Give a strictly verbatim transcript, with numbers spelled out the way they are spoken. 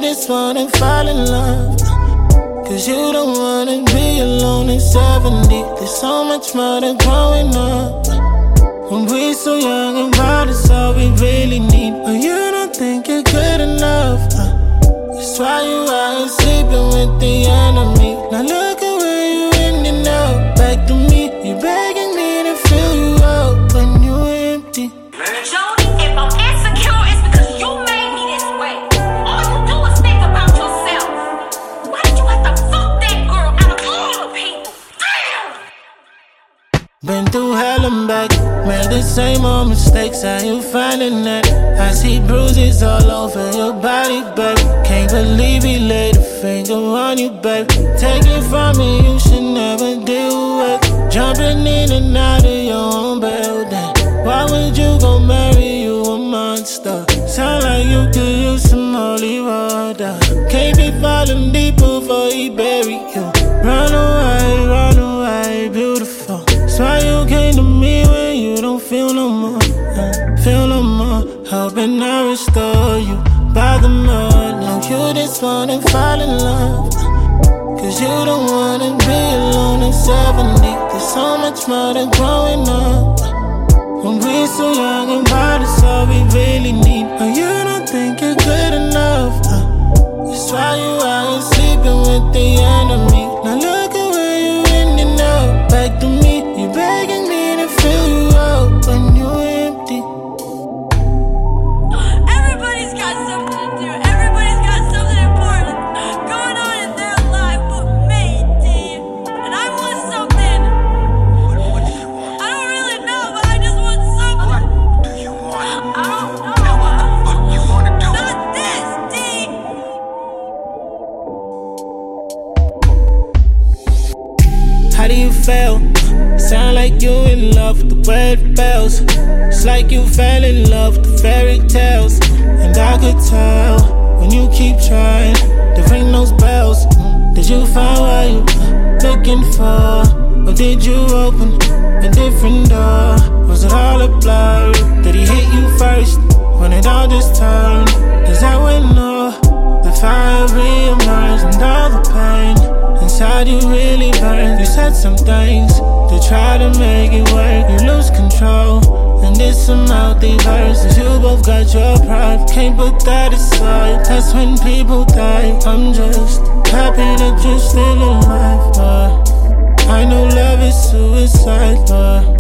just wanna fall in love. Cause you don't wanna be alone at seventy. There's so much more to growing up. When we so young and wild, it's all we really need. But you don't think you're good enough. uh, That's why you out here sleeping with the enemy. Now look at where you ending up. Back to me, you're begging me to fill you up when you're empty. Jody, if I'm insecure, it's because you made me this way. All you do is think about yourself. Why did you have to fuck that girl out of all the people? Damn! Been through hell and back, made the same old mistakes. How you finding that? I see bruises all over your body, babe. Can't believe he laid a finger on you, babe. Take it from me, you should never deal with jumping in and out of your own building. Why would you go marry you a monster? Sound like you could use some holy water. Can't be falling deep before he bury you. Run away, run away, beautiful. That's why you came to me when you don't feel no more, uh, feel no more. Hoping I restore you by the mud. No, you just wanna fall in love. Cause you don't wanna be alone at seventy. There's so much more to growing up. When we so young and wild, it's all we really need. But you don't think you're good enough. uh, That's why you out here sleeping with the enemy. Now look at where you ending up. Back to me, you're begging me to fill you up when you're empty. Everybody's got something to do. Everybody's got something important going on in their life but me, D. And I want something. I don't really know, but I just want something. What do you want? I don't know. Now what the fuck you wanna do? Not this, D. How do you feel? Sound like you in love with the way it feels. It's like you fell in love with the fairy tales. And I could tell when you keep trying to ring those bells. Did you find what you looking for? Or did you open a different door? Was it all a blur? Did he hit you first when it all just turned? Is that when no, the fire re-emerged and all the pain inside you really burned? You said some things to try to make it work. You lose control, and it's some healthy verses. You both got your pride, can't put that aside. That's when people die. I'm just happy that you're still alive, but I know love is suicide, but